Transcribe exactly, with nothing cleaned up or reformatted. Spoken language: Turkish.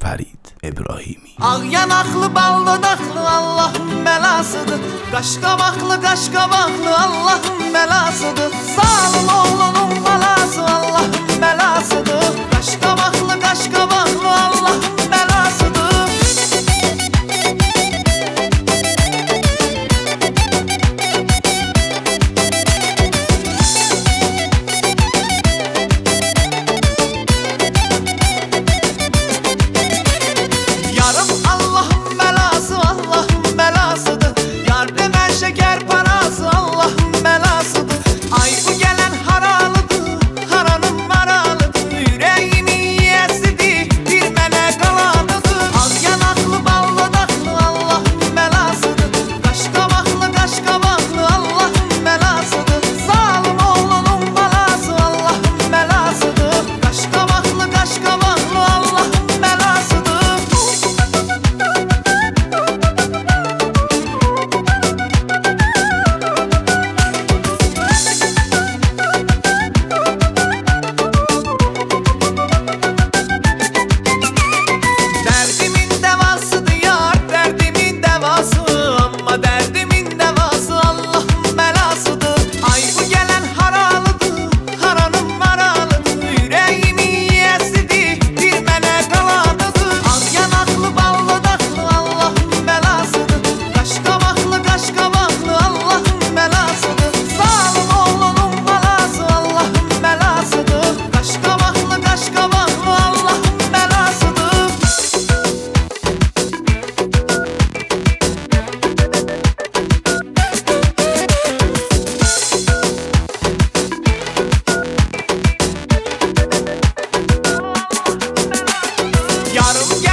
Fərid İbrahimi. Ağ yanaqlı, bal dodaqlı Allahın bəlasıdır. Qaşqabaqlı, qaşqabaqlı Allahın bəlasıdır. Zalım oğlunun balası Allahın bəlasıdır. Qaşqabaqlı, qaşqabaqlı Allahın bəlasıdır. Yarım Allahın belası, Allahın belasıdır. Yardım her şeker parası Allahın belasıdır. Ay bu gelen haralıdır, haranın maralıdır. Yüreğimi yiyesidir, bir melek alanıdır. Al yanaklı, bal dodaklı Allahın belasıdır. Kaşkabaklı, kaşkabaklı Allahın belasıdır. Zalim oğlunun balası Allahın belasıdır. Kaşkabaklı, kaşkabaklı Allahın belasıdır. Derdimin devasıdır yar, derdimin devası. Ama derdimin devası Allah'ın belasıdır. Ay bu gelen haralıdır, haranın maralıdır. Yüreğimi yiyesidir, bir melek alanıdır. Al yanaklı, bal dodaklı Allah'ın belasıdır. Kaşkabaklı, kaşkabaklı Allah'ın belasıdır. Zalim oğlunun balası Allah'ın belasıdır. Kaşkabaklı, kaşkabaklı Allah'ın belasıdır. Yarım